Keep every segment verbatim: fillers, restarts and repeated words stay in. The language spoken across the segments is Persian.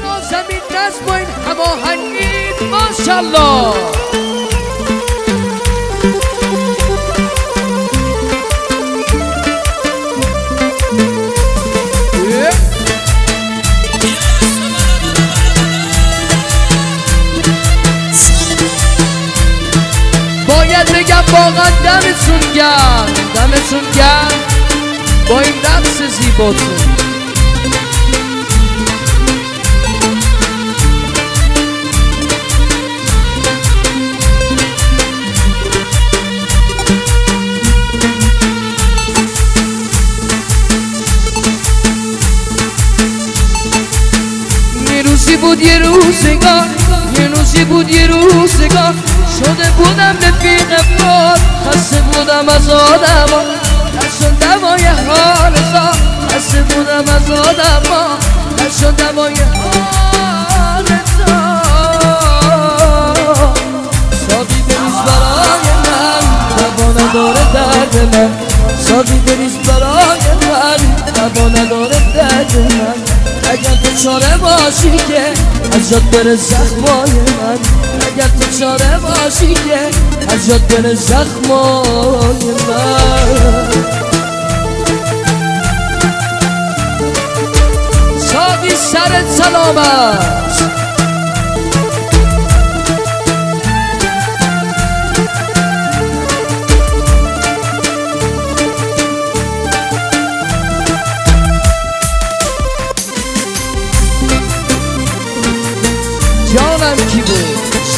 و زمین نظم و این هماهنگید ماشالله. باید بگم واقعا دمتون گرم، دمتون گرم با این رقص زیباتون. یه روزی بود یه روزگار، یه روزی بود یه روزگار، شده بودم رفیق باد، خسته بودم از آدما، نشد دوای حال زا، خسته بودم از آدما، نشد دوای حال زا. ساقی بریز برای من، دوا نداره درد من، ساقی بریز برای من، دوا نداره درد من. اگر تو چاره باشی که از جات بره زخمای من، اگر تو چاره باشی که از جات بره زخمای من. ساقی سرت سلامت. جانم کی بود؟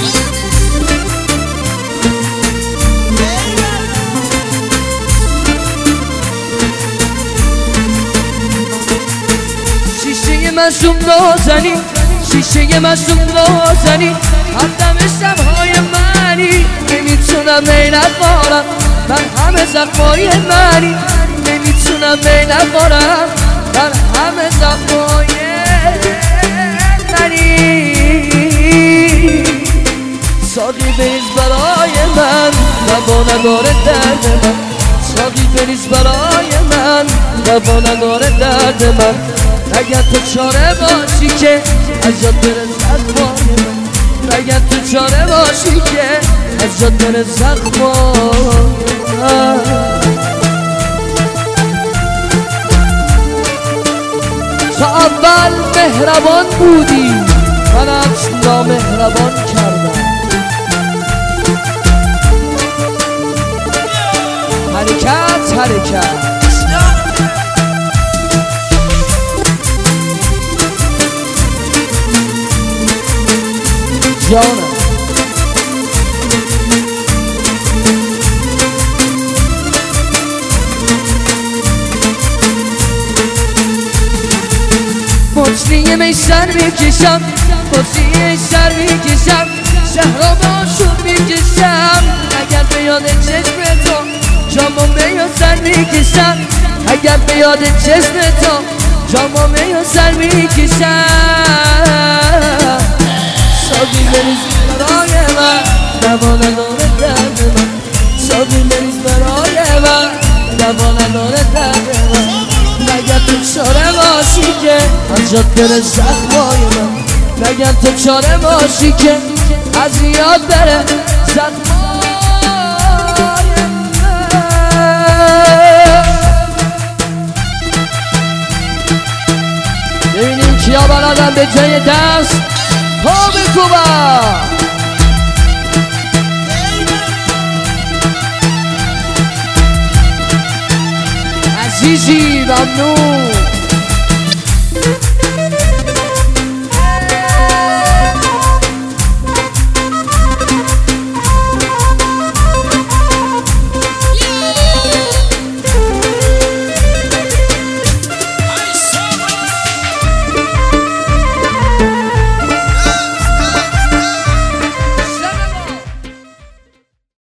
شیشه مصدوم نازنی، شیشه مصدوم نازنی، همدم شبهای منی، نمیتونم عینت بارم، من همه زخمای منی، نمیتونم عینت بارم، من همه زخمای منی. ساقی بریز برای من، دوا نداره درد من، ساقی بریز برای من، دوا نداره درد من. اگر تو چاره باشی که از جات بره زخمای من، اگر تو چاره باشی که از جات بره زخمای من. تا اول مهربان بودی، منت نامهربان کردم. حرکت حرکت جانم. مجری میسر میکشم، مجری میسر میکشم، شهرها باشون میکشم. اگر به یاد چشم تو جامو میسر میکشم، اگر به یاد چشم تو جامو میسر میکشم. ساقی بریز برای من، دوا نداره درد من، ساقی بریز برای من، دوا نداره درد من. اگر تو چاره باشی که از جات بره زخمای من، اگر تو چاره باشی که از یاد بره زخمای من. ببینیم کیا بلدن به جای دست پا بکوبن. عزیزی ممنون.